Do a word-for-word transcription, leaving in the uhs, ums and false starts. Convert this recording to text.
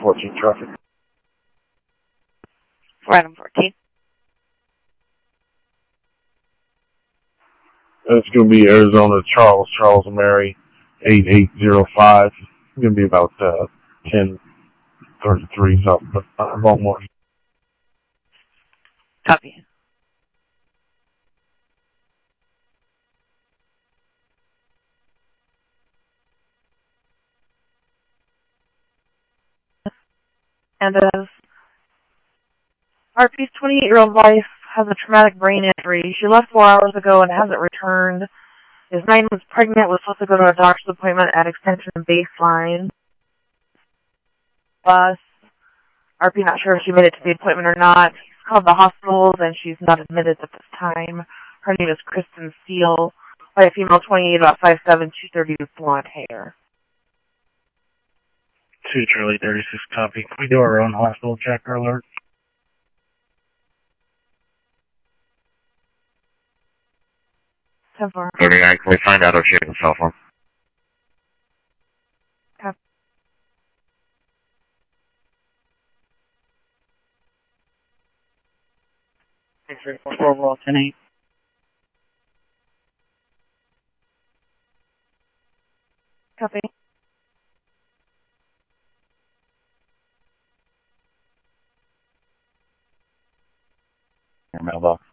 fourteen traffic. For item fourteen. It's going to be Arizona Charles, Charles and Mary, eight eight zero five. It's going to be about uh, ten thirty-three, something, but uh, wrong more. Copy. And as R P's twenty-eight-year-old wife has a traumatic brain injury. She left four hours ago and hasn't returned. Is nine months pregnant, was supposed to go to a doctor's appointment at Extension and Baseline. Bus. R P not sure if she made it to the appointment or not. She's called the hospitals and she's not admitted at this time. Her name is Kristen Steele. By a female twenty-eight, about five seven, two thirty, with blonde hair. two Charlie thirty-six copy. Can we do our own hospital checker alert? ten four. thirty-nine, can we find out if she has a cell phone? Copy. six three four four, roll ten eight. Copy. Your mailbox.